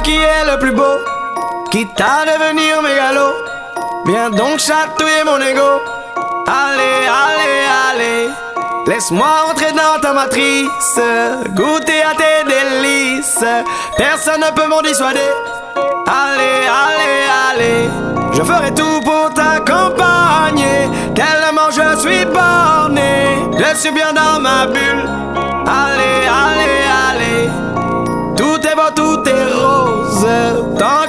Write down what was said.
qui est le plus beau, quitte à devenir mégalo. Viens donc chatouiller mon ego. Allez, allez, allez, laisse-moi entrer dans ta matrice, goûter à tes délices. Personne ne peut m'en dissuader. Allez, allez, allez, je ferai tout pour t'accompagner. Tellement je suis borné, je suis bien dans ma bulle. Allez, allez, allez, tout est beau, tout est rose.